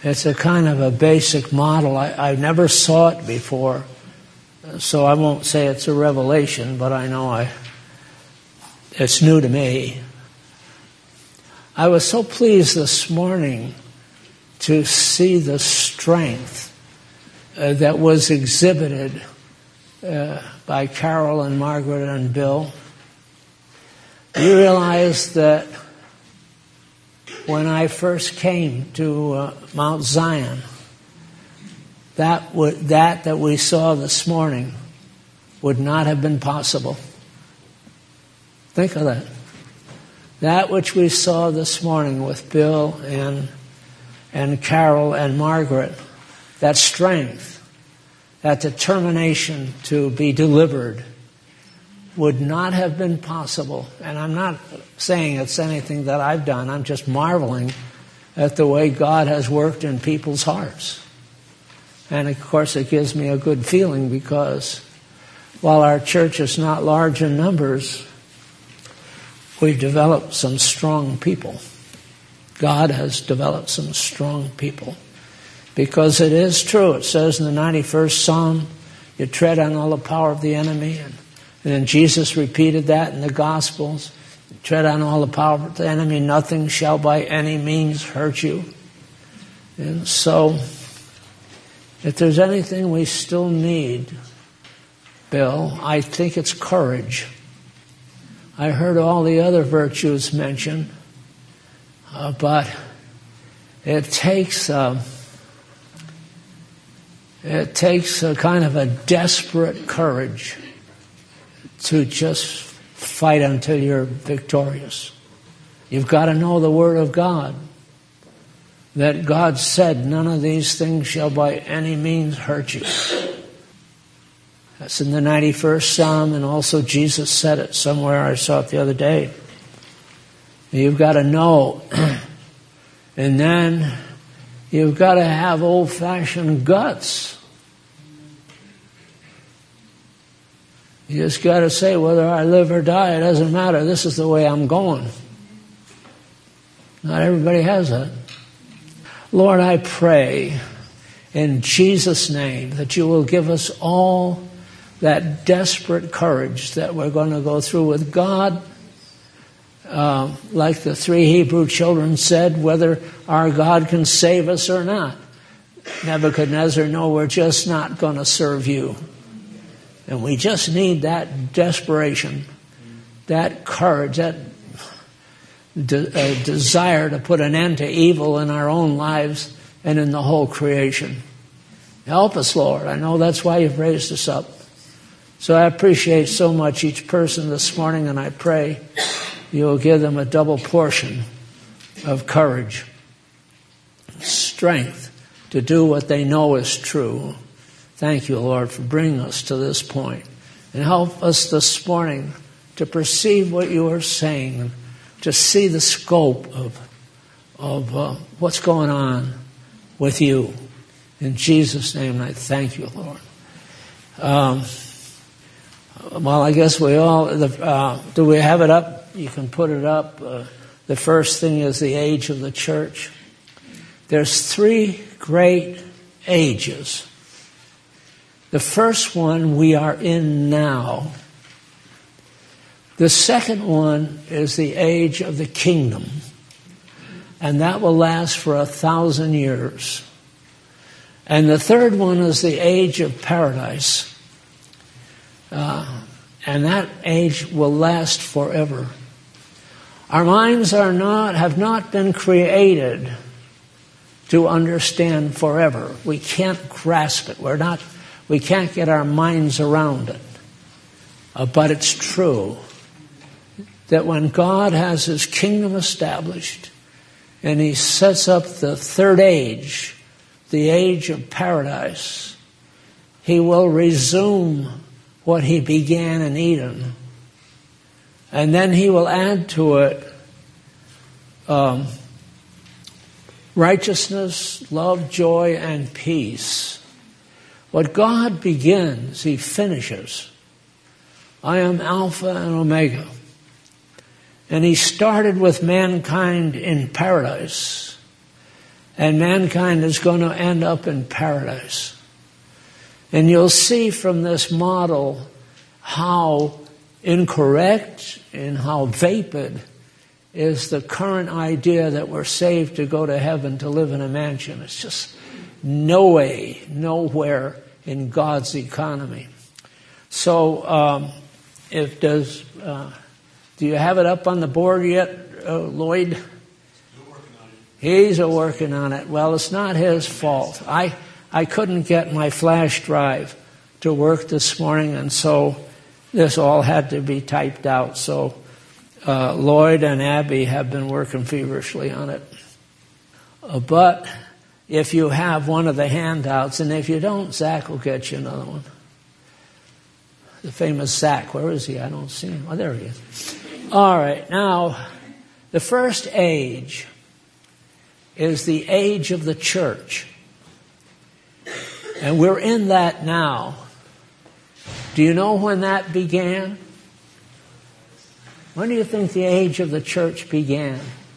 It's a kind of a basic model. I never saw it before, so I won't say it's a revelation, but I know it's new to me. I was so pleased this morning to see the strength that was exhibited by Carol and Margaret and Bill. You realize that when I first came to Mount Zion, that we saw this morning would not have been possible. Think of that. That which we saw this morning with Bill and Carol and Margaret, that strength, that determination to be delivered, would not have been possible. And I'm not saying it's anything that I've done. I'm just marveling at the way God has worked in people's hearts. And of course it gives me a good feeling, because while our church is not large in numbers, we've developed some strong people. God has developed some strong people. Because it is true. It says in the 91st Psalm, you tread on all the power of the enemy. And then Jesus repeated that in the Gospels. Tread on all the power of the enemy. Nothing shall by any means hurt you. And so, if there's anything we still need, Bill, I think it's courage. I heard all the other virtues mentioned, but it takes a kind of a desperate courage to just fight until you're victorious. You've got to know the Word of God. That God said, none of these things shall by any means hurt you. That's in the 91st Psalm, and also Jesus said it somewhere. I saw it the other day. You've got to know. And then you've got to have old-fashioned guts. You just got to say, whether I live or die, it doesn't matter. This is the way I'm going. Not everybody has that. Lord, I pray in Jesus' name that you will give us all that desperate courage that we're going to go through with God. Like the 3 Hebrew children said, whether our God can save us or not. Nebuchadnezzar, no, we're just not going to serve you. And we just need that desperation, that courage, that desire to put an end to evil in our own lives and in the whole creation. Help us, Lord. I know that's why you've raised us up. So I appreciate so much each person this morning, and I pray you'll give them a double portion of courage, strength to do what they know is true. Thank you, Lord, for bringing us to this point. And help us this morning to perceive what you are saying, to see the scope of what's going on with you. In Jesus' name, I thank you, Lord. Well, I guess we all... do we have it up? You can put it up. The first thing is the age of the church. There's 3 great ages. The first one we are in now. The second one is the age of the kingdom. And that will last for 1,000 years. And the third one is the age of paradise. And that age will last forever. Our minds have not been created to understand forever. We can't grasp it. We can't get our minds around it. But it's true that when God has his kingdom established and he sets up the third age, the age of paradise, he will resume what he began in Eden. And then he will add to it righteousness, love, joy, and peace. What God begins, he finishes. I am Alpha and Omega. And he started with mankind in paradise. and mankind is going to end up in paradise. And you'll see from this model how incorrect and how vapid is the current idea that we're saved to go to heaven to live in a mansion. It's just no way, nowhere in God's economy. So, do you have it up on the board yet, Lloyd? Still working on it. He's working on it. Well, it's not his fault. I couldn't get my flash drive to work this morning, and so this all had to be typed out. So Lloyd and Abby have been working feverishly on it. But if you have one of the handouts, and if you don't, Zach will get you another one. The famous Zach. Where is he? I don't see him. Oh, there he is. All right. Now, the first age is the age of the church. And we're in that now. Do you know when that began? When do you think the age of the church began?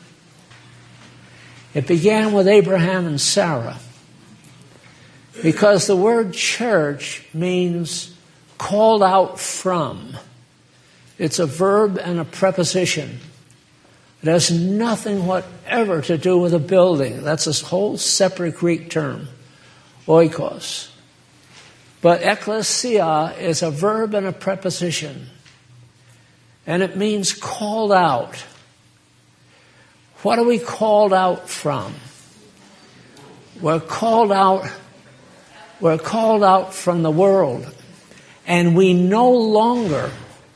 It began with Abraham and Sarah. Because the word church means called out from. It's a verb and a preposition. It has nothing whatever to do with a building. That's a whole separate Greek term, oikos. But ekklesia is a verb and a preposition. And it means called out. What are we called out from? We're called out from the world. And we no longer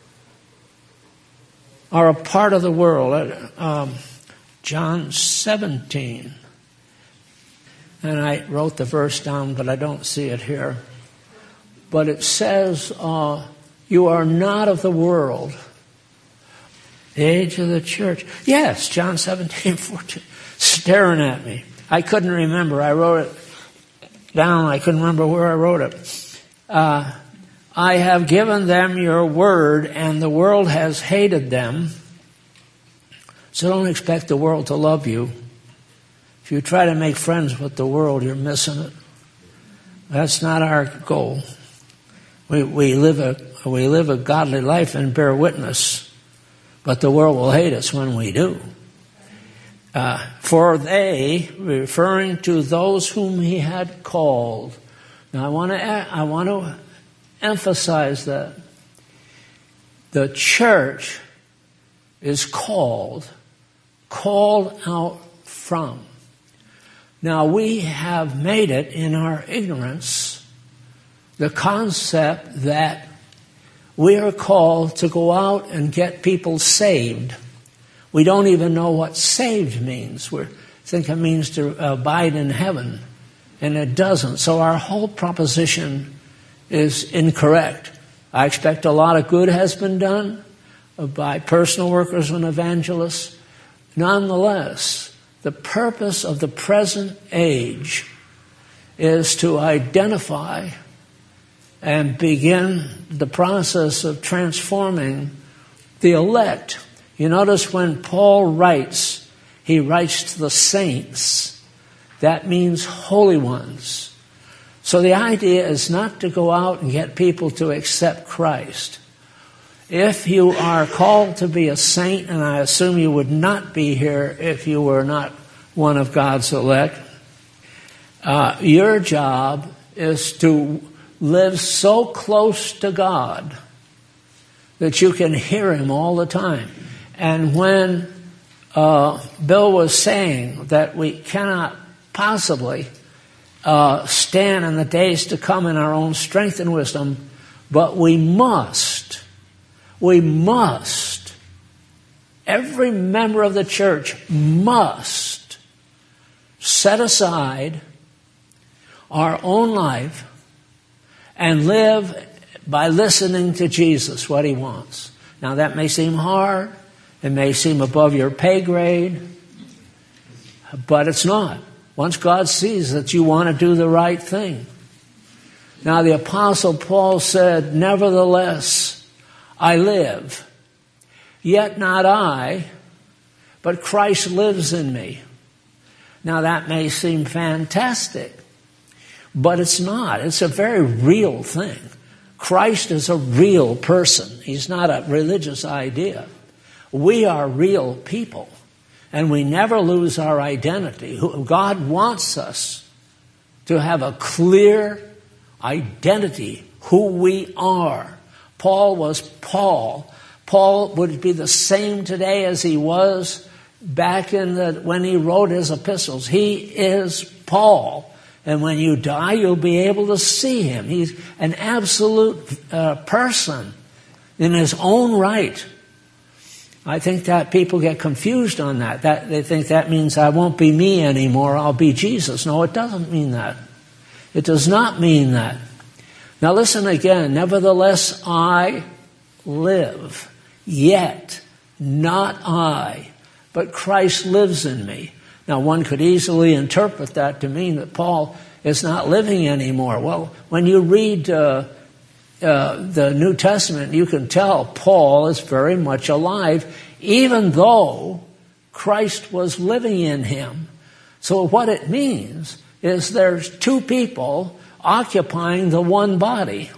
are a part of the world. John 17. And I wrote the verse down, but I don't see it here. But it says, you are not of the world. The age of the church. Yes, John 17:14. Staring at me. I couldn't remember. I wrote it down. I couldn't remember where I wrote it. I have given them your word, and the world has hated them. So don't expect the world to love you. If you try to make friends with the world, you're missing it. That's not our goal. We live a godly life and bear witness, but the world will hate us when we do. For they, referring to those whom he had called. Now I want to emphasize that the church is called out from. Now we have made it in our ignorance the concept that we are called to go out and get people saved. We don't even know what saved means. We think it means to abide in heaven, and it doesn't. So our whole proposition is incorrect. I expect a lot of good has been done by personal workers and evangelists. Nonetheless, the purpose of the present age is to identify and begin the process of transforming the elect. You notice when Paul writes, he writes to the saints. That means holy ones. So the idea is not to go out and get people to accept Christ. If you are called to be a saint, and I assume you would not be here if you were not one of God's elect, your job is to live so close to God that you can hear him all the time. And when Bill was saying that we cannot possibly stand in the days to come in our own strength and wisdom, but we must, every member of the church must set aside our own life and live by listening to Jesus, what he wants. Now that may seem hard. It may seem above your pay grade. But it's not. Once God sees that you want to do the right thing. Now the Apostle Paul said, nevertheless, I live. Yet not I, but Christ lives in me. Now that may seem fantastic, but it's not. It's a very real thing. Christ is a real person. He's not a religious idea. We are real people, and we never lose our identity. God wants us to have a clear identity, who we are. Paul was Paul. Paul would be the same today as he was back when he wrote his epistles. He is Paul. And when you die, you'll be able to see him. He's an absolute person in his own right. I think that people get confused on that. They think that means I won't be me anymore, I'll be Jesus. No, it doesn't mean that. It does not mean that. Now listen again. Nevertheless, I live, yet not I, but Christ lives in me. Now one could easily interpret that to mean that Paul is not living anymore. Well, when you read the New Testament, you can tell Paul is very much alive, even though Christ was living in him. So what it means is there's two people occupying the one body.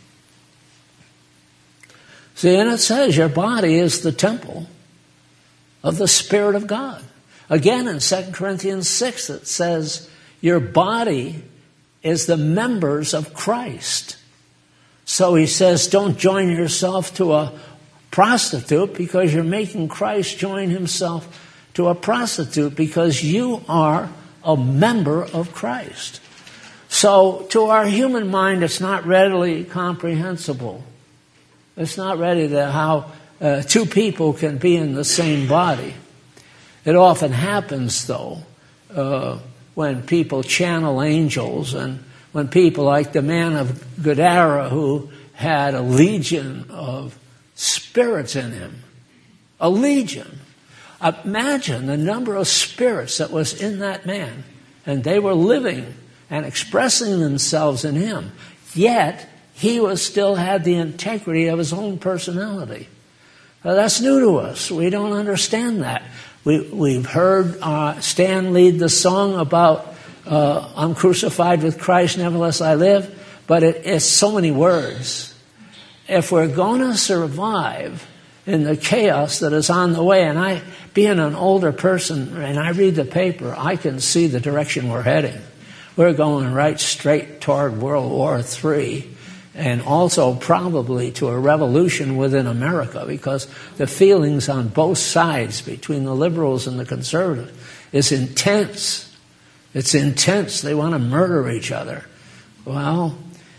See, and it says your body is the temple of the Spirit of God. Again, in 2 Corinthians 6, it says your body is the members of Christ. So he says, don't join yourself to a prostitute because you're making Christ join himself to a prostitute, because you are a member of Christ. So to our human mind, it's not readily comprehensible. It's not ready to how two people can be in the same body. It often happens, though, when people channel angels, and when people like the man of Gadara, who had a legion of spirits in him. A legion. Imagine the number of spirits that was in that man, and they were living and expressing themselves in him. Yet, he still had the integrity of his own personality. Now, that's new to us. We don't understand that. We've heard Stan lead the song about I'm crucified with Christ, nevertheless I live, but it's so many words. If we're going to survive in the chaos that is on the way, and being an older person, and I read the paper, I can see the direction we're heading. We're going right straight toward World War III, and also probably to a revolution within America, because the feelings on both sides between the liberals and the conservatives is intense. It's intense. They want to murder each other. Well,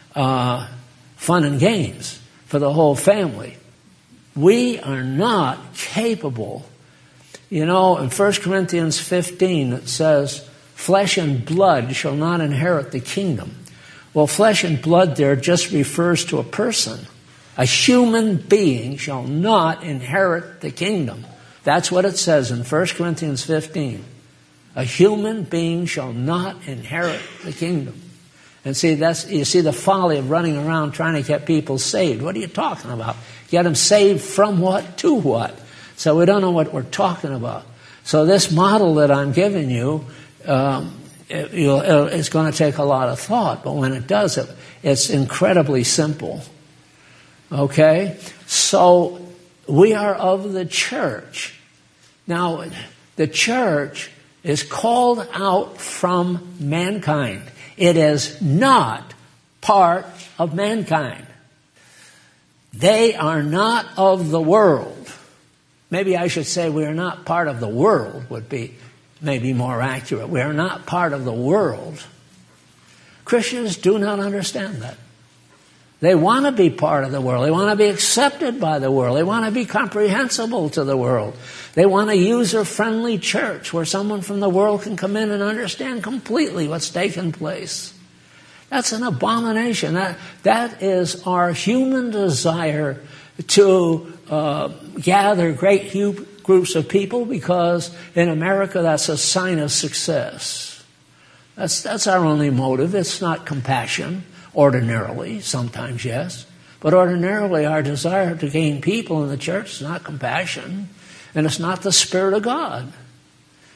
fun and games for the whole family. We are not capable. You know, in 1 Corinthians 15 it says, flesh and blood shall not inherit the kingdom. Well, flesh and blood there just refers to a person. A human being shall not inherit the kingdom. That's what it says in 1 Corinthians 15. A human being shall not inherit the kingdom. And see, you see the folly of running around trying to get people saved. What are you talking about? Get them saved from what to what? So we don't know what we're talking about. So this model that I'm giving you, it's going to take a lot of thought, but when it does, it's incredibly simple. Okay? So we are of the church. Now, the church is called out from mankind. It is not part of mankind. They are not of the world. Maybe I should say we are not part of the world would be maybe more accurate. We are not part of the world. Christians do not understand that. They want to be part of the world. They want to be accepted by the world. They want to be comprehensible to the world. They want a user-friendly church where someone from the world can come in and understand completely what's taking place. That's an abomination. That is our human desire to gather great groups of people, because in America that's a sign of success. That's our only motive. It's not compassion. Ordinarily, sometimes yes. But ordinarily our desire to gain people in the church is not compassion. And it's not the Spirit of God.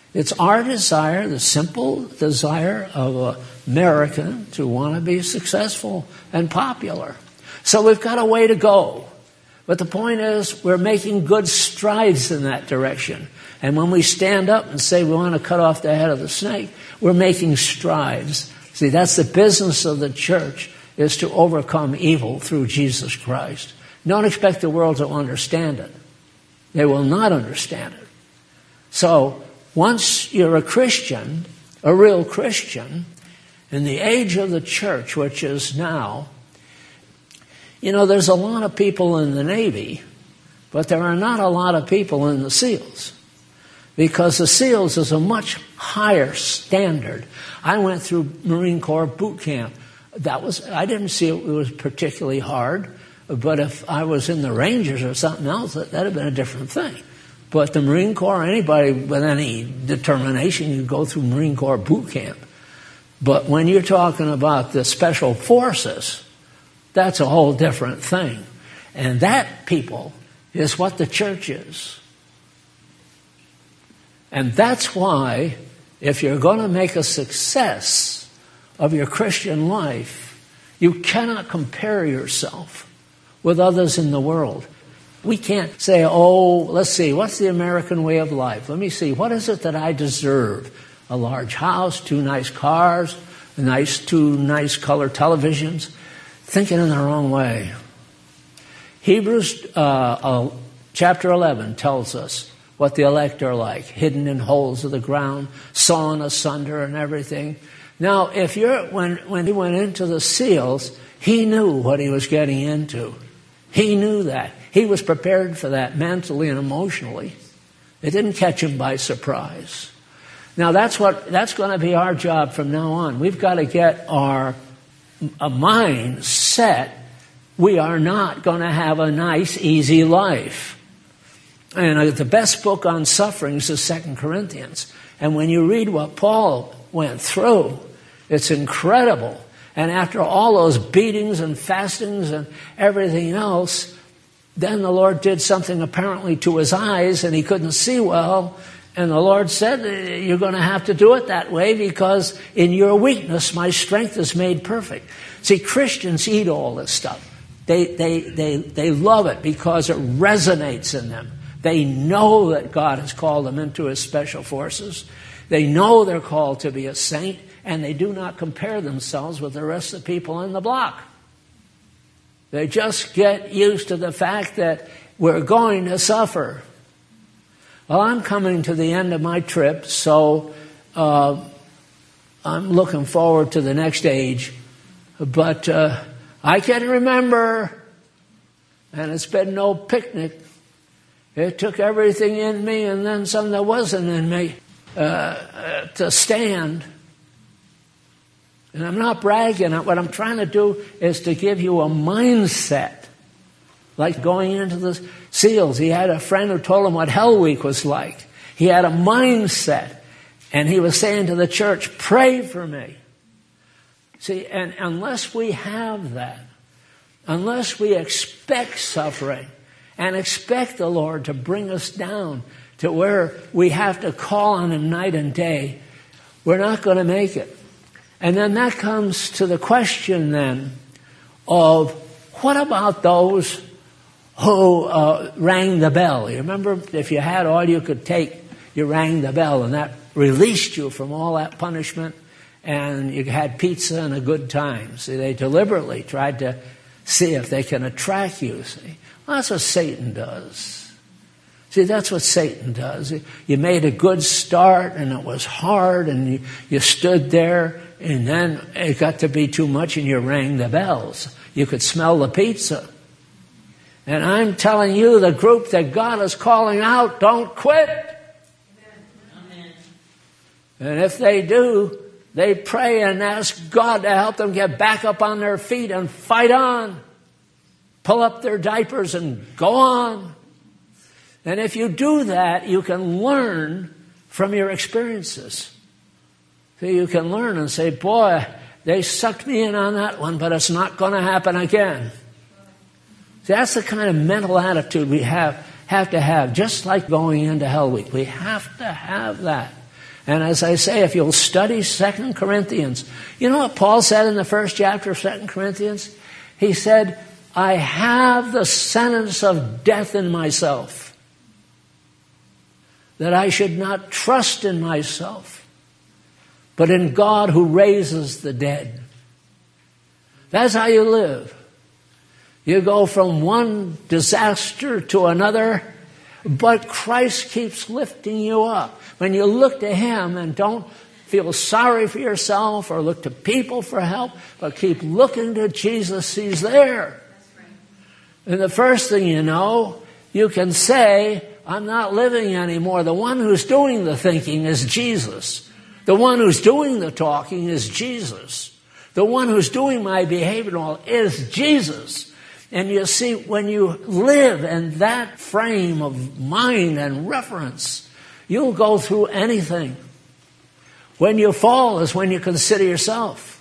It's our desire, the simple desire of an American to want to be successful and popular. So we've got a way to go. But the point is, we're making good strides in that direction. And when we stand up and say we want to cut off the head of the snake, we're making strides. See, that's the business of the church, is to overcome evil through Jesus Christ. Don't expect the world to understand it. They will not understand it. So, once you're a Christian, a real Christian, in the age of the church, which is now, there's a lot of people in the Navy, but there are not a lot of people in the SEALs. Because the SEALs is a much higher standard. I went through Marine Corps boot camp. I didn't see it was particularly hard, but if I was in the Rangers or something else, that'd have been a different thing. But the Marine Corps, anybody with any determination, you go through Marine Corps boot camp. But when you're talking about the special forces, that's a whole different thing. And that, people, is what the church is. And that's why, if you're going to make a success of your Christian life, you cannot compare yourself with others in the world. We can't say, let's see, what's the American way of life? Let me see, what is it that I deserve? A large house, 2 nice cars, 2 nice color televisions. Thinking in the wrong way. Hebrews chapter 11 tells us what the elect are like, hidden in holes of the ground, sawn asunder and everything. Now, when he went into the SEALs, he knew what he was getting into. He knew that. He was prepared for that mentally and emotionally. It didn't catch him by surprise. Now, that's going to be our job from now on. We've got to get our mind set. We are not going to have a nice, easy life. And the best book on sufferings is 2 Corinthians. And when you read what Paul went through, it's incredible. And after all those beatings and fastings and everything else, then the Lord did something apparently to his eyes, and he couldn't see well. And the Lord said, you're going to have to do it that way, because in your weakness my strength is made perfect. See, Christians eat all this stuff. They love it because it resonates in them. They know that God has called them into his special forces. They know they're called to be a saint, and they do not compare themselves with the rest of the people in the block. They just get used to the fact that we're going to suffer. Well, I'm coming to the end of my trip, so I'm looking forward to the next age. But I can remember, and it's been no picnic. It took everything in me and then some that wasn't in me to stand. And I'm not bragging. What I'm trying to do is to give you a mindset. Like going into the SEALs. He had a friend who told him what Hell Week was like. He had a mindset. And he was saying to the church, pray for me. See, and unless we have that, unless we expect suffering and expect the Lord to bring us down to where we have to call on him night and day, we're not going to make it. And then that comes to the question then of what about those who rang the bell? You remember, if you had all you could take, you rang the bell, and that released you from all that punishment, and you had pizza and a good time. See, they deliberately tried to see if they can attract you. See, well, that's what Satan does. See, that's what Satan does. You made a good start, and it was hard, and you stood there, and then it got to be too much, and you rang the bells. You could smell the pizza. And I'm telling you, the group that God is calling out, don't quit. Amen. And if they do, they pray and ask God to help them get back up on their feet and fight on. Pull up their diapers and go on. And if you do that, you can learn from your experiences. So you can learn and say, boy, they sucked me in on that one, but it's not going to happen again. See, that's the kind of mental attitude we have to have, just like going into Hell Week. We have to have that. And as I say, if you'll study 2 Corinthians, you know what Paul said in the first chapter of 2 Corinthians? He said, I have the sentence of death in myself, that I should not trust in myself, but in God who raises the dead. That's how you live. You go from one disaster to another, but Christ keeps lifting you up. When you look to Him and don't feel sorry for yourself or look to people for help, but keep looking to Jesus, He's there. And the first thing you know, you can say, I'm not living anymore. The one who's doing the thinking is Jesus. The one who's doing the talking is Jesus. The one who's doing my behavior and all is Jesus. And you see, when you live in that frame of mind and reference, you'll go through anything. When you fall is when you consider yourself.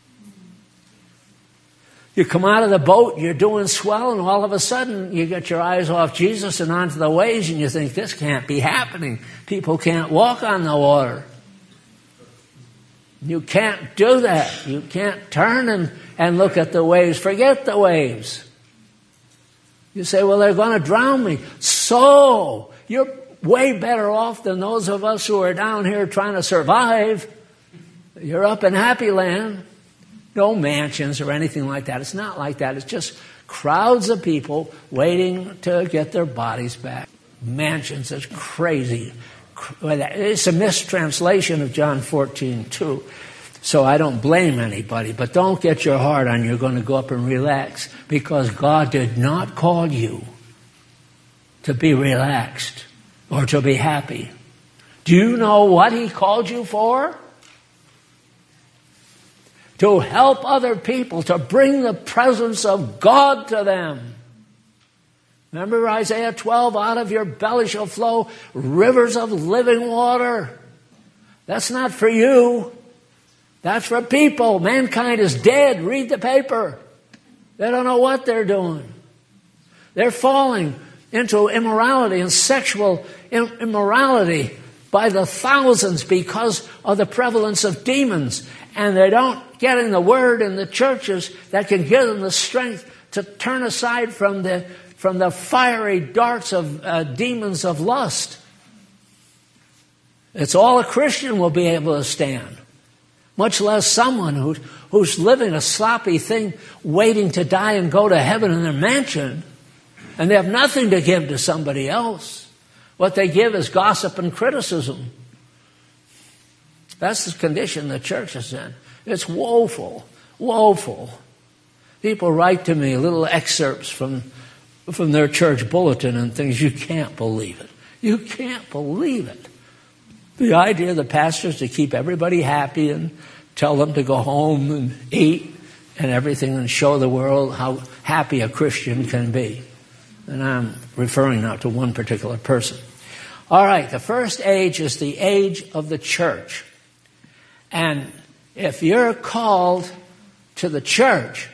You come out of the boat, you're doing swell, and all of a sudden you get your eyes off Jesus and onto the waves, and you think, this can't be happening. People can't walk on the water. You can't do that. You can't turn and look at the waves. Forget the waves. You say, well, they're going to drown me. So, you're way better off than those of us who are down here trying to survive. You're up in Happy Land. No mansions or anything like that. It's not like that. It's just crowds of people waiting to get their bodies back. Mansions is crazy. It's a mistranslation of John 14:2. So I don't blame anybody, but don't get your heart on you're going to go up and relax, because God did not call you to be relaxed or to be happy. Do you know what He called you for? To help other people, to bring the presence of God to them. Remember Isaiah 12, out of your belly shall flow rivers of living water. That's not for you. That's for people. Mankind is dead. Read the paper. They don't know what they're doing. They're falling into immorality and sexual immorality by the thousands because of the prevalence of demons. And they don't get in the Word in the churches that can give them the strength to turn aside from the fiery darts of demons of lust. It's all a Christian will be able to stand. Much less someone who's living a sloppy thing, waiting to die and go to heaven in their mansion, and they have nothing to give to somebody else. What they give is gossip and criticism. That's the condition the church is in. It's woeful, woeful. People write to me little excerpts from their church bulletin and things. You can't believe it. You can't believe it. The idea of the pastor is to keep everybody happy and tell them to go home and eat and everything and show the world how happy a Christian can be. And I'm referring now to one particular person. All right, the first age is the age of the church. And if you're called to the church,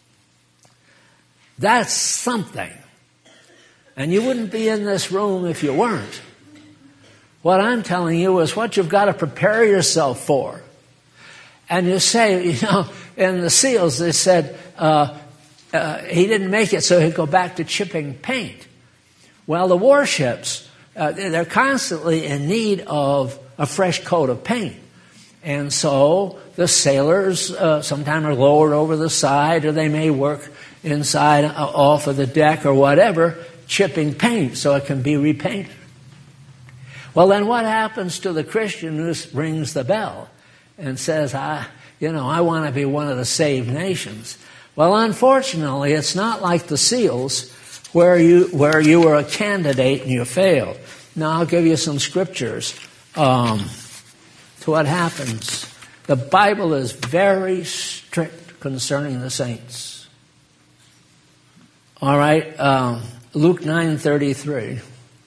that's something. And you wouldn't be in this room if you weren't. What I'm telling you is what you've got to prepare yourself for. And you say, in the SEALs, they said he didn't make it, so he'd go back to chipping paint. Well, the warships, they're constantly in need of a fresh coat of paint. And so the sailors sometimes are lowered over the side, or they may work inside off of the deck or whatever, chipping paint so it can be repainted. Well, then what happens to the Christian who rings the bell and says, I want to be one of the saved nations? Well, unfortunately, it's not like the SEALs where you were a candidate and you failed. Now, I'll give you some scriptures to what happens. The Bible is very strict concerning the saints. All right, Luke 9:33.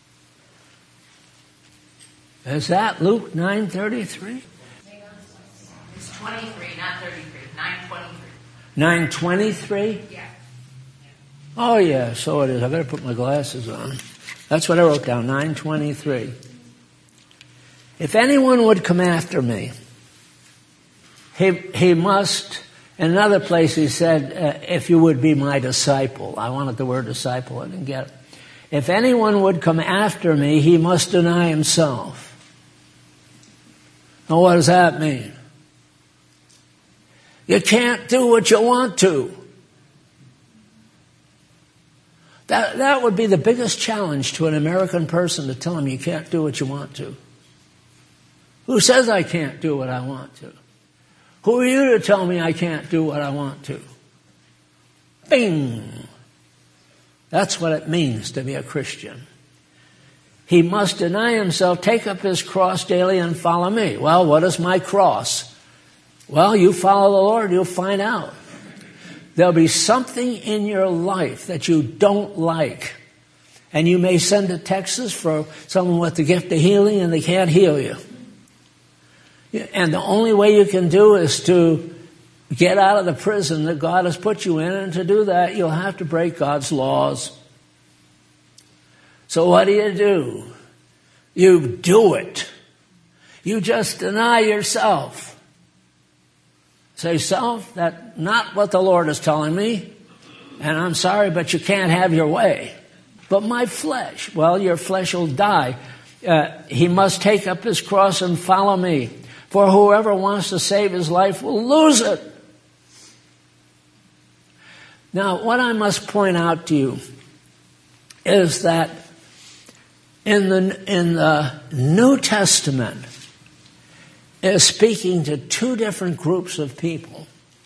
Is that Luke 9:33? It's 23, not 33. 9:23. 9:23? Yeah. Oh, yeah, so it is. I better put my glasses on. That's what I wrote down, 9:23. If anyone would come after me, he must, in another place he said, if you would be my disciple. I wanted the word disciple, I didn't get it. If anyone would come after me, he must deny himself. Now what does that mean? You can't do what you want to. That would be the biggest challenge to an American person, to tell him you can't do what you want to. Who says I can't do what I want to? Who are you to tell me I can't do what I want to? Bing! That's what it means to be a Christian. He must deny himself, take up his cross daily and follow me. Well, what is my cross? Well, you follow the Lord, you'll find out. There'll be something in your life that you don't like. And you may send to Texas for someone with the gift of healing and they can't heal you. And the only way you can do is to get out of the prison that God has put you in. And to do that, you'll have to break God's laws. So what do? You do it. You just deny yourself. Say, self, that's not what the Lord is telling me. And I'm sorry, but you can't have your way. But my flesh, well, your flesh will die. He must take up his cross and follow me. For whoever wants to save his life will lose it. Now, what I must point out to you is that in the New Testament is speaking to two different groups of people.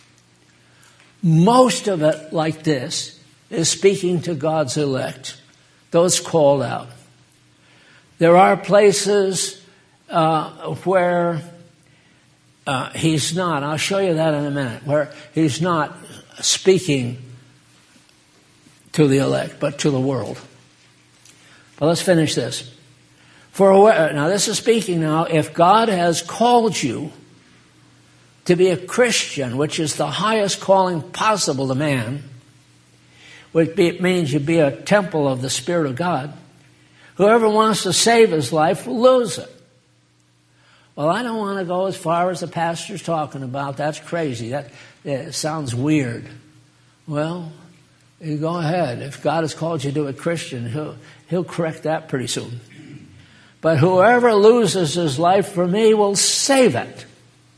Most of it, like this, is speaking to God's elect, those called out. There are places where he's not. I'll show you that in a minute. Where he's not speaking to the elect, but to the world. But let's finish this. Now this is speaking now, if God has called you to be a Christian, which is the highest calling possible to man, which means you be a temple of the Spirit of God, whoever wants to save his life will lose it. Well, I don't want to go as far as the pastor's talking about. That's crazy. That sounds weird. Well, you go ahead. If God has called you to be a Christian, he'll correct that pretty soon. But whoever loses his life for me will save it.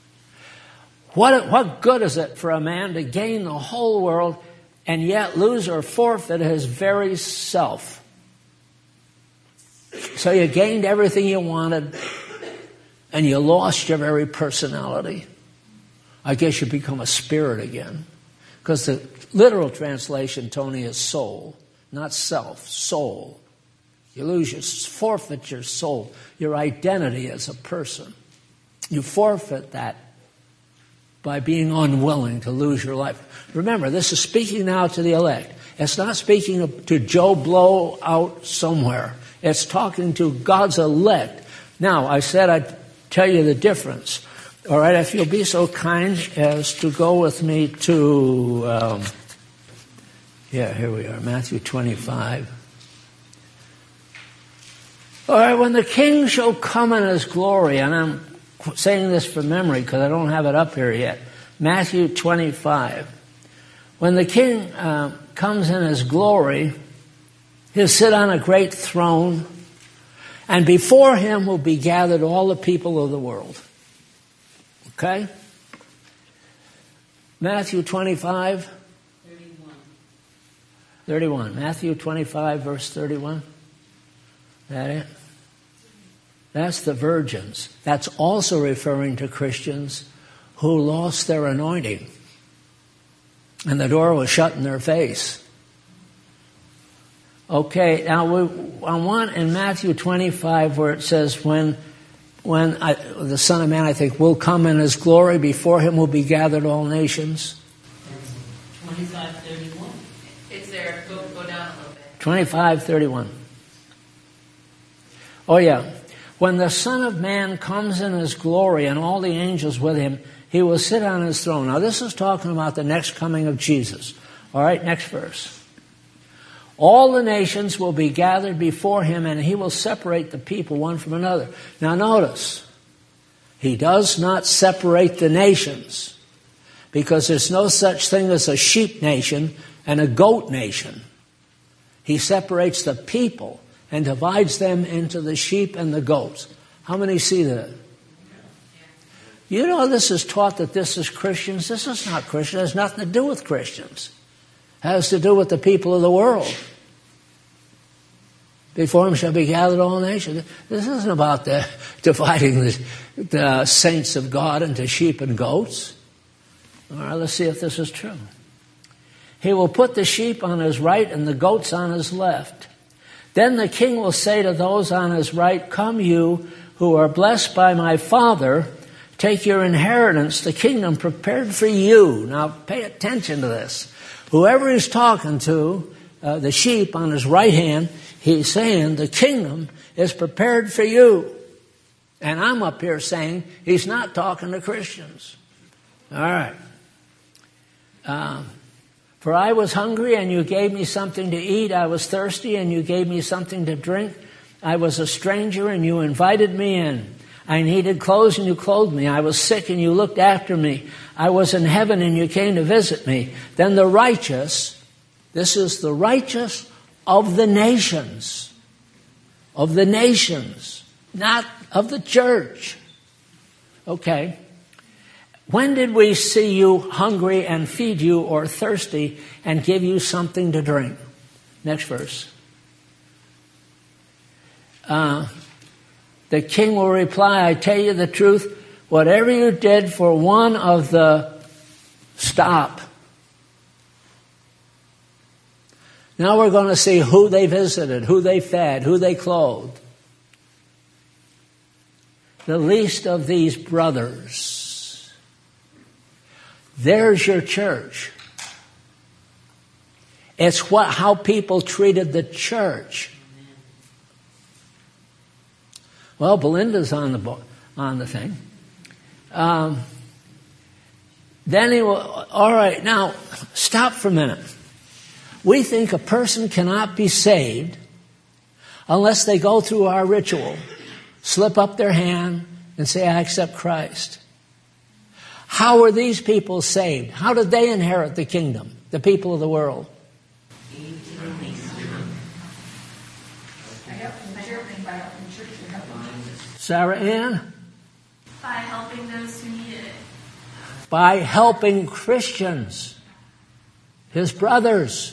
What good is it for a man to gain the whole world and yet lose or forfeit his very self? So you gained everything you wanted, and you lost your very personality. I guess you become a spirit again. Because the literal translation, Tony, is soul, not self, soul. You forfeit your soul, your identity as a person. You forfeit that by being unwilling to lose your life. Remember, this is speaking now to the elect. It's not speaking to Joe Blow out somewhere. It's talking to God's elect. Now, I said I'd tell you the difference. All right, if you'll be so kind as to go with me to, here we are, Matthew 25. All right, when the King shall come in his glory, and I'm saying this from memory because I don't have it up here yet. Matthew 25. When the King comes in his glory, he'll sit on a great throne, and before him will be gathered all the people of the world. Okay? Matthew 25. 31. Matthew 25, verse 31. That it? That's the virgins. That's also referring to Christians who lost their anointing. And the door was shut in their face. Okay, now I want in Matthew 25 where it says, when the Son of Man, I think, will come in his glory, before him will be gathered all nations. 25:31. It's there. Go down a little bit. 25:31. Oh yeah. When the Son of Man comes in his glory and all the angels with him, he will sit on his throne. Now this is talking about the next coming of Jesus. All right, next verse. All the nations will be gathered before him, and he will separate the people one from another. Now notice, He does not separate the nations, because there's no such thing as a sheep nation and a goat nation. He separates the people and divides them into the sheep and the goats. How many see that? You know, this is taught that this is Christians. This is not Christian. It has nothing to do with Christians. It has to do with the people of the world. Before him shall be gathered all nations. This isn't about dividing the saints of God into sheep and goats. All right, let's see if this is true. He will put the sheep on his right and the goats on his left. Then the king will say to those on his right, "Come, you who are blessed by my Father, take your inheritance, the kingdom prepared for you." Now pay attention to this. Whoever he's talking to, the sheep on his right hand, he's saying the kingdom is prepared for you. And I'm up here saying he's not talking to Christians. All right. For I was hungry and you gave me something to eat. I was thirsty and you gave me something to drink. I was a stranger and you invited me in. I needed clothes and you clothed me. I was sick and you looked after me. I was in heaven and you came to visit me. Then the righteous, this is the righteous of the nations, not of the church. Okay. When did we see you hungry and feed you, or thirsty and give you something to drink? Next verse. The king will reply, "I tell you the truth, whatever you did for one of the..." Stop. Now we're going to see who they visited, who they fed, who they clothed. The least of these brothers. There's your church. It's how people treated the church. Well, Belinda's on the thing. Then he will. All right, now stop for a minute. We think a person cannot be saved unless they go through our ritual, slip up their hand, and say, "I accept Christ." How were these people saved? How did they inherit the kingdom, the people of the world? Sarah Ann? By helping those who need it. By helping Christians, his brothers.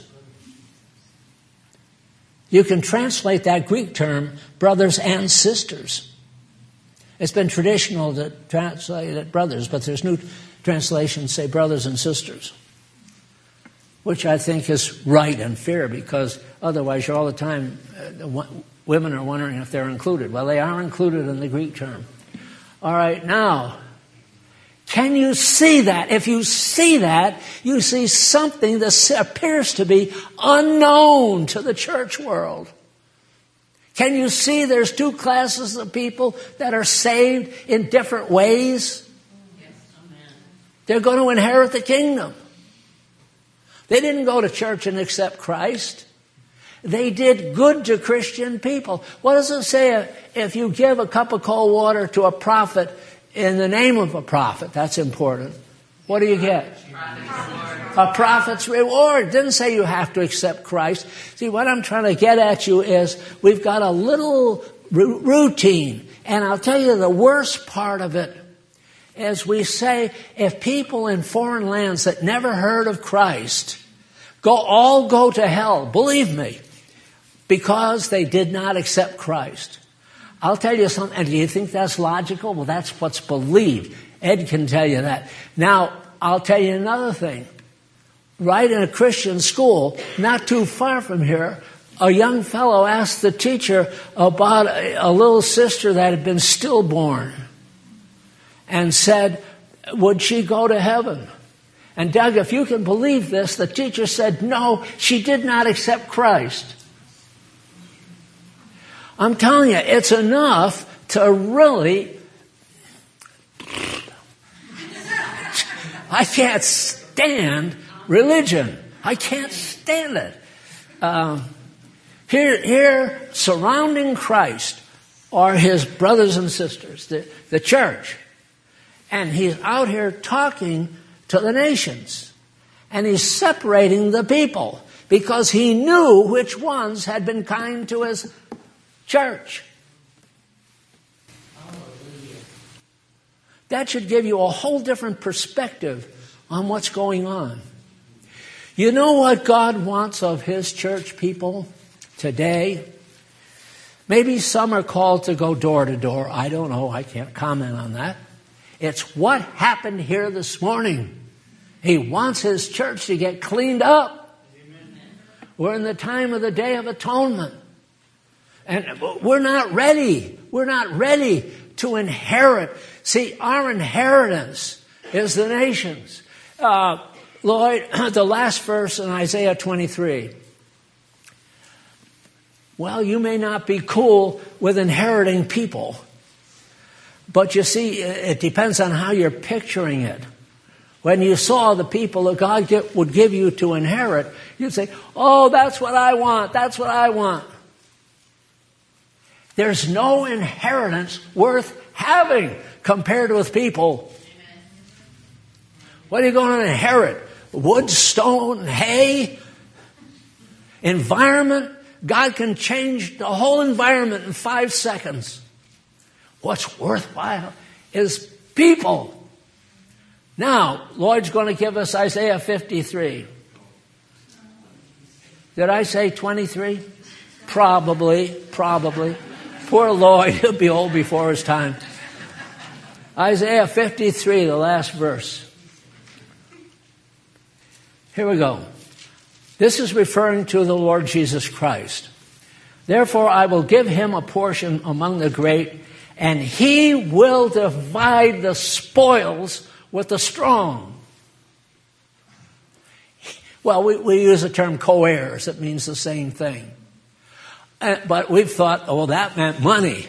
You can translate that Greek term, brothers and sisters. It's been traditional to translate it brothers, but there's new translations say brothers and sisters, which I think is right and fair, because otherwise you're all the time, women are wondering if they're included. Well, they are included in the Greek term. All right, now, can you see that? If you see that, you see something that appears to be unknown to the church world. Can you see there's two classes of people that are saved in different ways? Yes, amen. They're going to inherit the kingdom. They didn't go to church and accept Christ. They did good to Christian people. What does it say if you give a cup of cold water to a prophet in the name of a prophet? That's important. What do you get? A prophet's reward. Didn't say you have to accept Christ. See, what I'm trying to get at you is we've got a little routine. And I'll tell you the worst part of it is we say if people in foreign lands that never heard of Christ all go to hell, believe me, because they did not accept Christ. I'll tell you something. And do you think that's logical? Well, that's what's believed. Ed can tell you that. Now, I'll tell you another thing. Right in a Christian school, not too far from here, a young fellow asked the teacher about a little sister that had been stillborn and said, would she go to heaven? And Doug, if you can believe this, the teacher said, no, she did not accept Christ. I'm telling you, it's enough to really... I can't stand religion. I can't stand it. Here, surrounding Christ are his brothers and sisters, the church. And he's out here talking to the nations. And he's separating the people because he knew which ones had been kind to his church. That should give you a whole different perspective on what's going on. You know what God wants of his church people today? Maybe some are called to go door to door. I don't know. I can't comment on that. It's what happened here this morning. He wants his church to get cleaned up. Amen. We're in the time of the Day of Atonement. And we're not ready. We're not ready to inherit. See, our inheritance is the nations. Lloyd, the last verse in Isaiah 23. Well, you may not be cool with inheriting people. But you see, it depends on how you're picturing it. When you saw the people that God would give you to inherit, you'd say, oh, that's what I want. That's what I want. There's no inheritance worth having compared with people. Amen. What are you going to inherit? Wood, stone, hay? Environment? God can change the whole environment in 5 seconds. What's worthwhile is people. Now, Lloyd's going to give us Isaiah 53. Did I say 23? Probably. Poor Lloyd, he'll be old before his time. Isaiah 53, the last verse. Here we go. This is referring to the Lord Jesus Christ. Therefore, I will give him a portion among the great, and he will divide the spoils with the strong. Well, we use the term co-heirs. It means the same thing. But we've thought, oh, that meant money.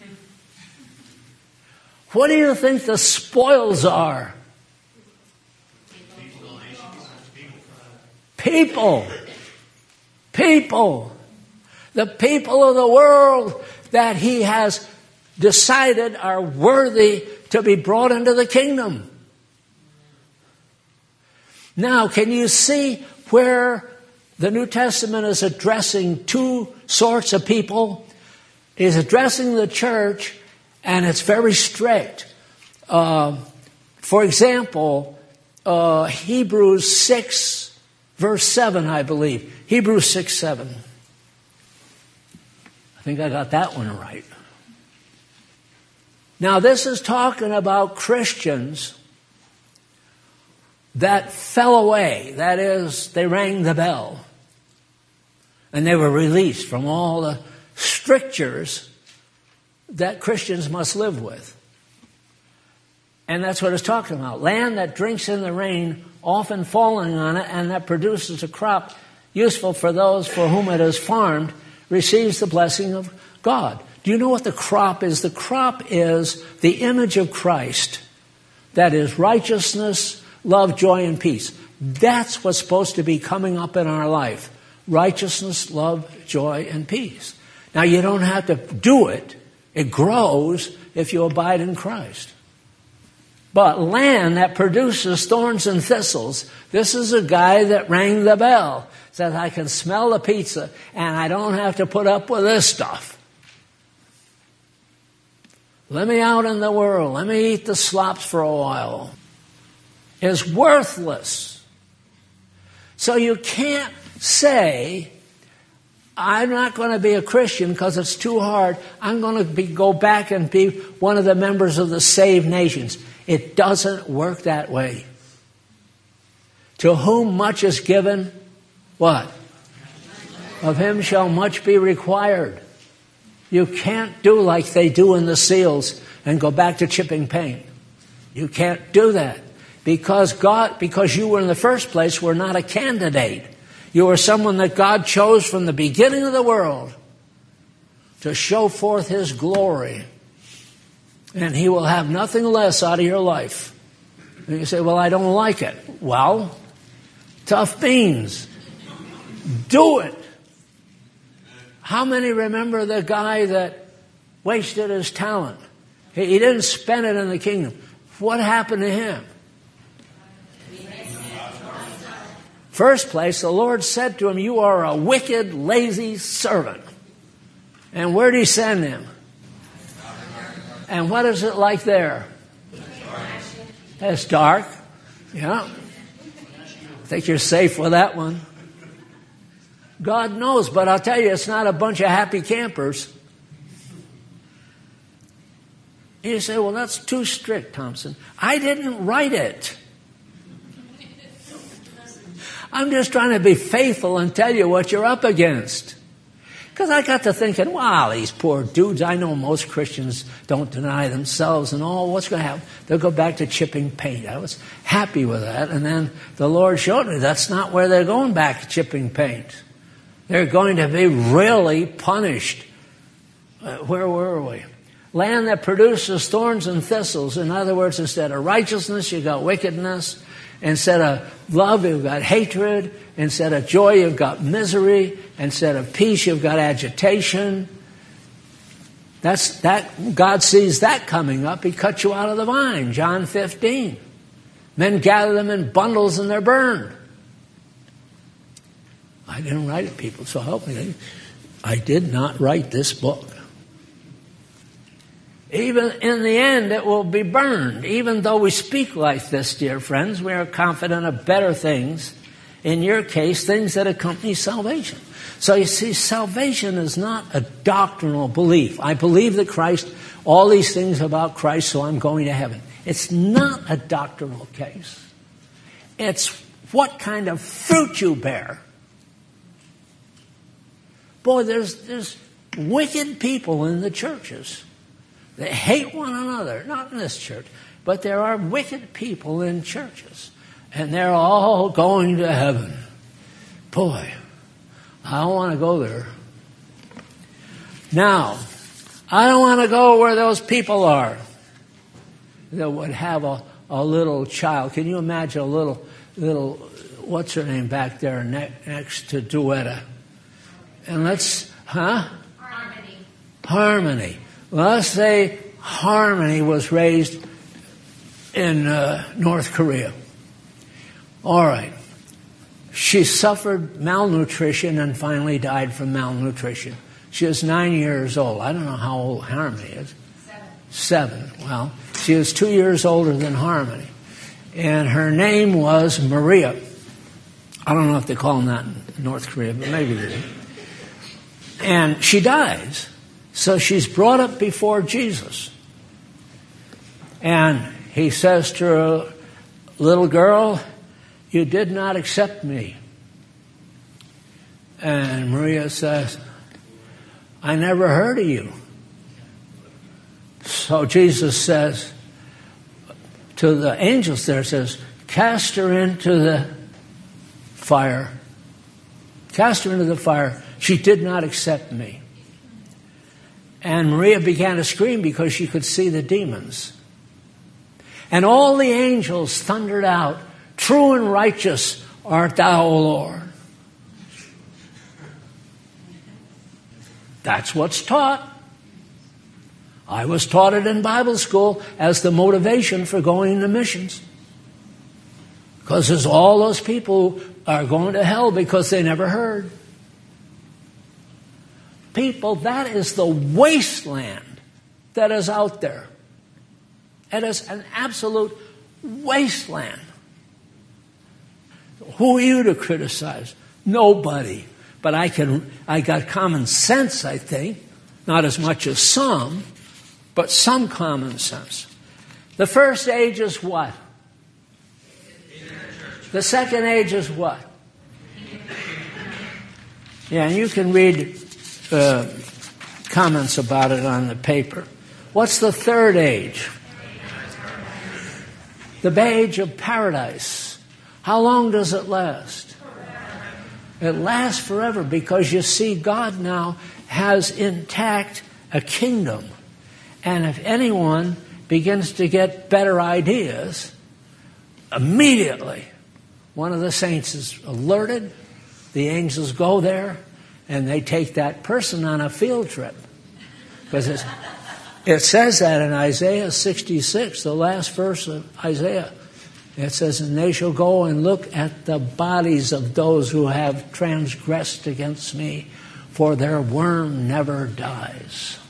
What do you think the spoils are? People. The people of the world that he has decided are worthy to be brought into the kingdom. Now, can you see where the New Testament is addressing two sorts of people? It's addressing the church, and it's very strict. For example, Hebrews 6, verse 7, I believe. Hebrews 6, 7. I think I got that one right. Now, this is talking about Christians that fell away. That is, they rang the bell. And they were released from all the strictures that Christians must live with. And that's what it's talking about. Land that drinks in the rain, often falling on it, and that produces a crop useful for those for whom it is farmed, receives the blessing of God. Do you know what the crop is? The crop is the image of Christ. That is righteousness, love, joy, and peace. That's what's supposed to be coming up in our life. Righteousness, love, joy, and peace. Now, you don't have to do it. It grows if you abide in Christ. But land that produces thorns and thistles, this is a guy that rang the bell. Says, I can smell the pizza, and I don't have to put up with this stuff. Let me out in the world. Let me eat the slops for a while. Is worthless. So you can't say, I'm not going to be a Christian because it's too hard. I'm going to go back and be one of the members of the saved nations. It doesn't work that way. To whom much is given, what? Of him shall much be required. You can't do like they do in the SEALs and go back to chipping paint. You can't do that. Because you were in the first place, were not a candidate. You were someone that God chose from the beginning of the world to show forth his glory. And he will have nothing less out of your life. And you say, well, I don't like it. Well, tough beans. Do it. How many remember the guy that wasted his talent? He didn't spend it in the kingdom. What happened to him? First place, the Lord said to him, you are a wicked, lazy servant. And where did he send him? And what is it like there? It's dark. Yeah. I think you're safe with that one. God knows, but I'll tell you, it's not a bunch of happy campers. You say, well, that's too strict, Thompson. I didn't write it. I'm just trying to be faithful and tell you what you're up against. Because I got to thinking, wow, these poor dudes, I know most Christians don't deny themselves and all. What's going to happen? They'll go back to chipping paint. I was happy with that. And then the Lord showed me that's not where they're going back to chipping paint. They're going to be really punished. Where were we? Land that produces thorns and thistles. In other words, instead of righteousness, you got wickedness. Instead of love, you've got hatred. Instead of joy, you've got misery. Instead of peace, you've got agitation. God sees that coming up. He cuts you out of the vine. John 15. Men gather them in bundles and they're burned. I didn't write it, people, so help me. I did not write this book. Even in the end, it will be burned. Even though we speak like this, dear friends, we are confident of better things. In your case, things that accompany salvation. So you see, salvation is not a doctrinal belief. I believe that Christ, all these things about Christ, so I'm going to heaven. It's not a doctrinal case. It's what kind of fruit you bear. Boy, there's wicked people in the churches. They hate one another, not in this church, but there are wicked people in churches, and they're all going to heaven. Boy, I don't want to go there. Now, I don't want to go where those people are that would have a little child. Can you imagine a little, what's her name back there next to Duetta? And Harmony. Let's say Harmony was raised in North Korea. All right. She suffered malnutrition and finally died from malnutrition. She was 9 years old. I don't know how old Harmony is. 7. Well, she was 2 years older than Harmony. And her name was Maria. I don't know if they call them that in North Korea, but maybe they do. And she dies. So she's brought up before Jesus. And he says to her, little girl, you did not accept me. And Maria says, I never heard of you. So Jesus says to the angels there, says, cast her into the fire. Cast her into the fire. She did not accept me. And Maria began to scream because she could see the demons. And all the angels thundered out, true and righteous art thou, O Lord. That's what's taught. I was taught it in Bible school as the motivation for going to missions. Because there's all those people who are going to hell because they never heard. People, that is the wasteland that is out there. It is an absolute wasteland. Who are you to criticize? Nobody. But I got common sense, I think. Not as much as some, but some common sense. The first age is what? The second age is what? Yeah, and you can read comments about it on the paper. What's the third age? The age of paradise. How long does it last? It lasts forever because you see God now has intact a kingdom. And if anyone begins to get better ideas, immediately one of the saints is alerted, the angels go there, and they take that person on a field trip. Because It says that in Isaiah 66, the last verse of Isaiah. It says, and they shall go and look at the bodies of those who have transgressed against me, for their worm never dies.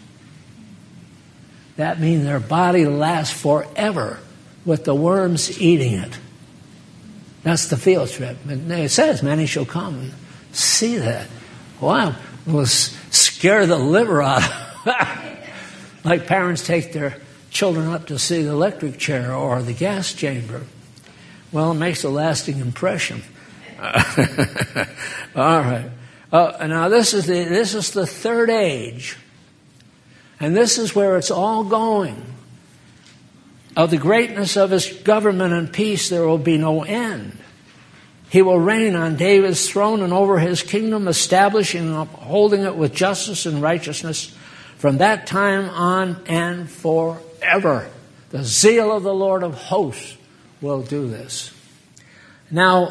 That means their body lasts forever with the worms eating it. That's the field trip. And it says, many shall come and see that. Wow, it will scare the liver out of like parents take their children up to see the electric chair or the gas chamber. Well, it makes a lasting impression. All right. Now this is the third age. And this is where it's all going. Of the greatness of his government and peace there will be no end. He will reign on David's throne and over his kingdom, establishing and upholding it with justice and righteousness from that time on and forever. The zeal of the Lord of hosts will do this. Now,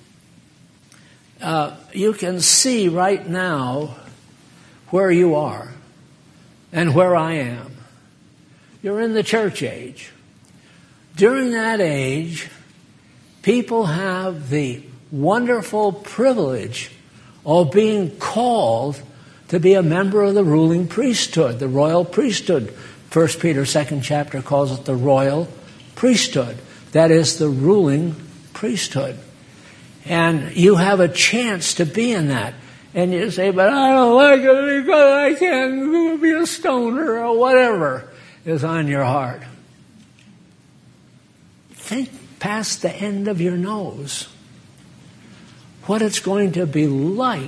you can see right now where you are and where I am. You're in the church age. During that age, people have the wonderful privilege of being called to be a member of the ruling priesthood, the royal priesthood. 1 Peter 2nd chapter calls it the royal priesthood. That is the ruling priesthood. And you have a chance to be in that. And you say, but I don't like it because I can't be a stoner or whatever is on your heart. Think past the end of your nose what it's going to be like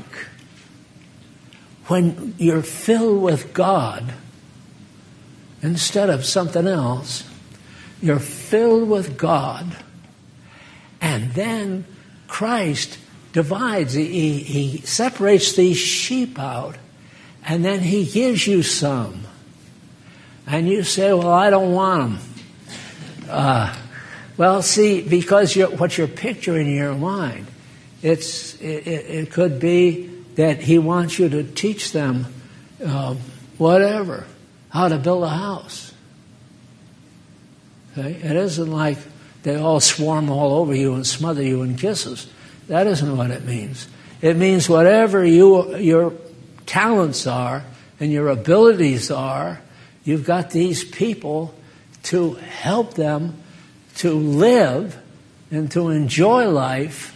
when you're filled with God instead of something else. You're filled with God, and then Christ divides. He separates these sheep out, and then he gives you some. And you say, well, I don't want them. Well, see, because what you're picturing in your mind, it could be that he wants you to teach them whatever, how to build a house. Okay? It isn't like they all swarm all over you and smother you in kisses. That isn't what it means. It means whatever your talents are and your abilities are, you've got these people to help them to live and to enjoy life.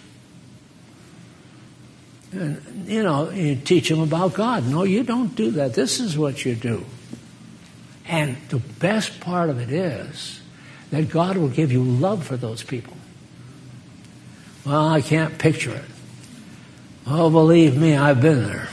And, you teach them about God. No, you don't do that. This is what you do. And the best part of it is that God will give you love for those people. Well, I can't picture it. Oh, believe me, I've been there.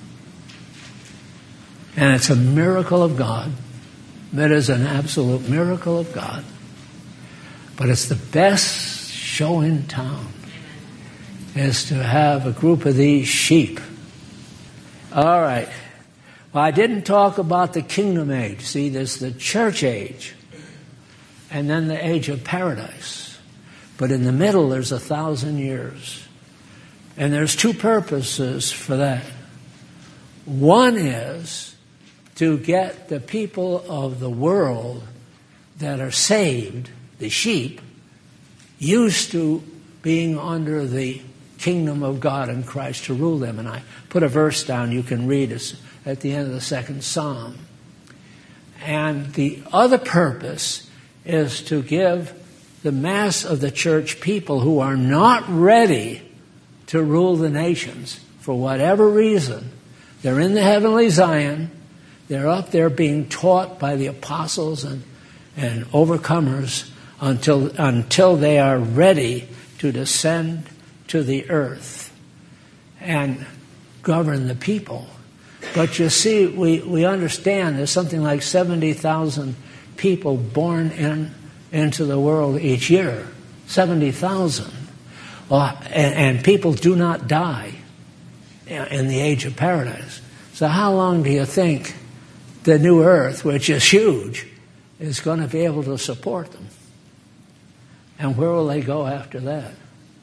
And it's a miracle of God. It is an absolute miracle of God. But it's the best show in town, is to have a group of these sheep. All right. Well, I didn't talk about the kingdom age. See, there's the church age, and then the age of paradise. But in the middle, there's 1,000 years. And there's two purposes for that. One is to get the people of the world that are saved, the sheep, used to being under the kingdom of God and Christ to rule them. And I put a verse down you can read at the end of the second Psalm. And the other purpose is to give the mass of the church people who are not ready to rule the nations for whatever reason. They're in the heavenly Zion. They're up there being taught by the apostles and overcomers until they are ready to descend to the earth and govern the people. But you see, we understand there's something like 70,000 people born into the world each year. 70,000. Well, and people do not die in the age of paradise. So how long do you think the new earth, which is huge, is going to be able to support them? And where will they go after that?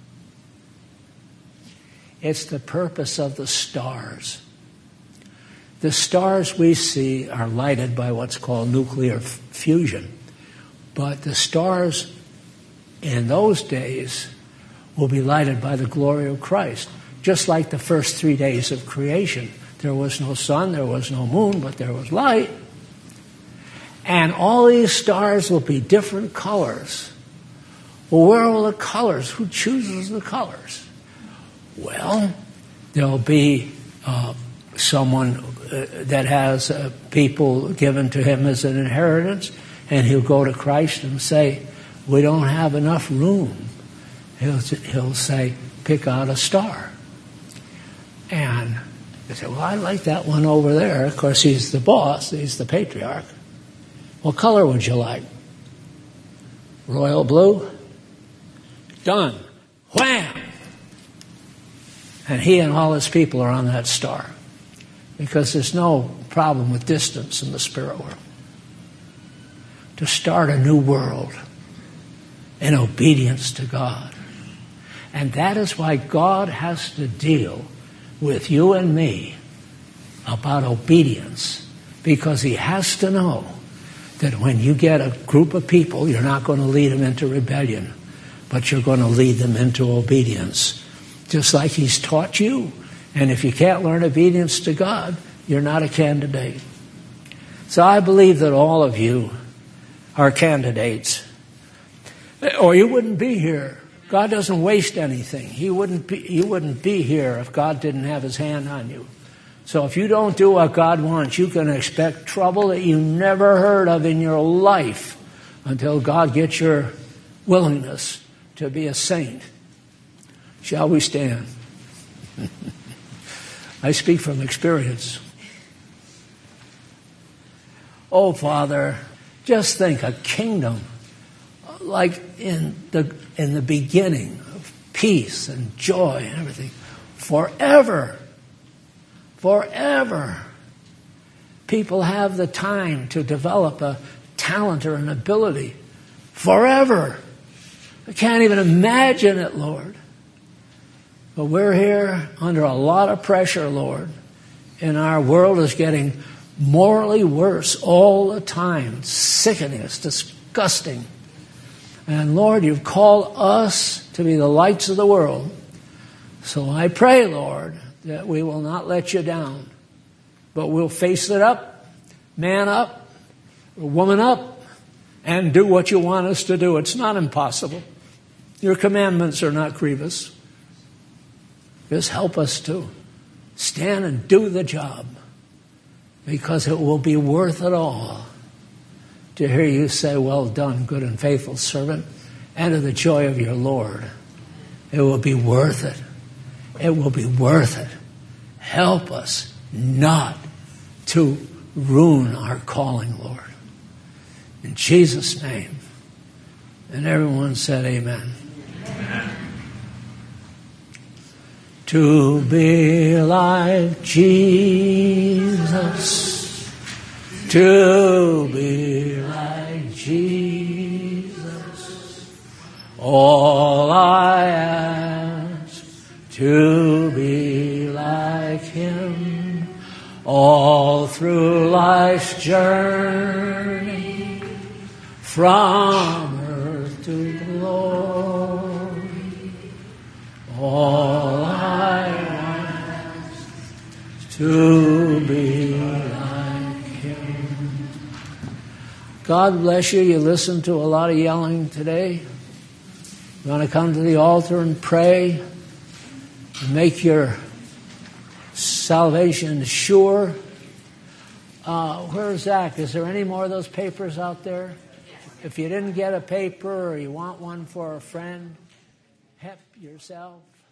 It's the purpose of the stars. The stars we see are lighted by what's called nuclear fusion. But the stars in those days will be lighted by the glory of Christ. Just like the first 3 days of creation. There was no sun, there was no moon, but there was light. And all these stars will be different colors. Well, where are all the colors? Who chooses the colors? Well, there'll be someone that has people given to him as an inheritance, and he'll go to Christ and say, we don't have enough room. He'll say, pick out a star. And they say, well, I like that one over there. Of course, he's the boss. He's the patriarch. What color would you like? Royal blue? Done. Wham! And he and all his people are on that star. Because there's no problem with distance in the spirit world. To start a new world in obedience to God. And that is why God has to deal with you and me about obedience. Because he has to know that when you get a group of people, you're not going to lead them into rebellion, but you're going to lead them into obedience. Just like he's taught you. And if you can't learn obedience to God, you're not a candidate. So I believe that all of you are candidates. Or you wouldn't be here. God doesn't waste anything. You wouldn't be here if God didn't have his hand on you. So if you don't do what God wants, you can expect trouble that you never heard of in your life until God gets your willingness to be a saint. Shall we stand? I speak from experience. Oh, Father, just think a kingdom like in the beginning of peace and joy and everything. Forever. Forever. People have the time to develop a talent or an ability. Forever. I can't even imagine it, Lord. But we're here under a lot of pressure, Lord. And our world is getting morally worse all the time. It's sickening. It's disgusting. And Lord, you've called us to be the lights of the world. So I pray, Lord, that we will not let you down. But we'll face it up, man up, woman up, and do what you want us to do. It's not impossible. Your commandments are not grievous. Just help us to stand and do the job, because it will be worth it all to hear you say, well done, good and faithful servant, enter the joy of your Lord. It will be worth it. It will be worth it. Help us not to ruin our calling, Lord. In Jesus' name. And everyone said amen. Amen. To be like Jesus, to be like Jesus, all I ask, to be like him, all through life's journey, from earth to glory, all I want to be like him. God bless you. You listened to a lot of yelling today. You want to come to the altar and pray and make your salvation sure. Where's Zach? Is there any more of those papers out there? If you didn't get a paper or you want one for a friend, help yourself.